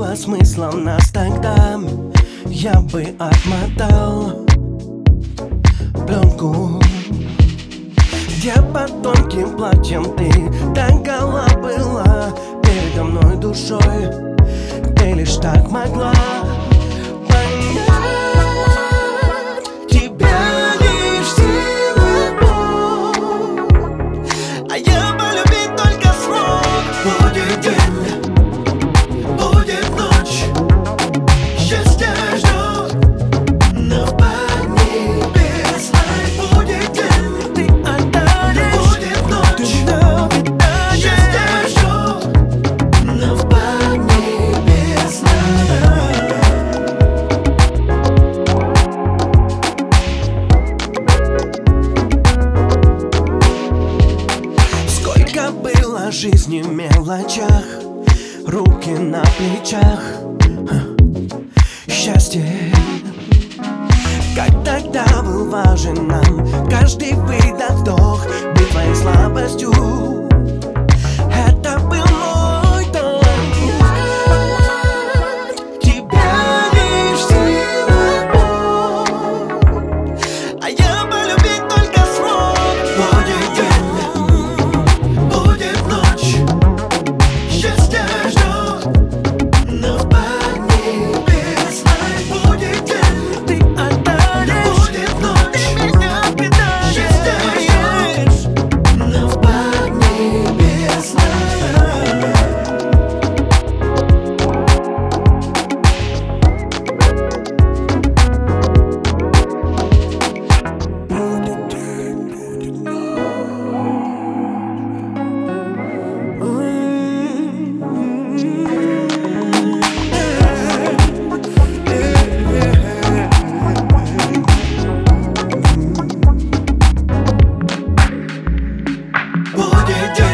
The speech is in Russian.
было смыслом нас тогда, я бы отмотал пленку, где под тонким платьем ты так гола была передо мной душой. Ты лишь так могла понять, тебя лишь сила боль, а я полюбить только смог. Будет день, будет ночь, счастья ждет, но в поднебесной будет день. Ты отдаришь, будет ночь, счастья ждет, но в поднебесной. Сколько было жизни в мелочах, руки на плечах, счастье, как тогда был важен нам каждый выдох, вдох, быть твоей слабостью. Это был мой талант, тебя лишь сила боль, а я полюбить только смог. Будет день, будет ночь, счастья ждет, но в поднебесной будет день. Ты отдаришь, будет ночь, ты меня предаешь, счастья ждет, но в поднебесной. Будет день.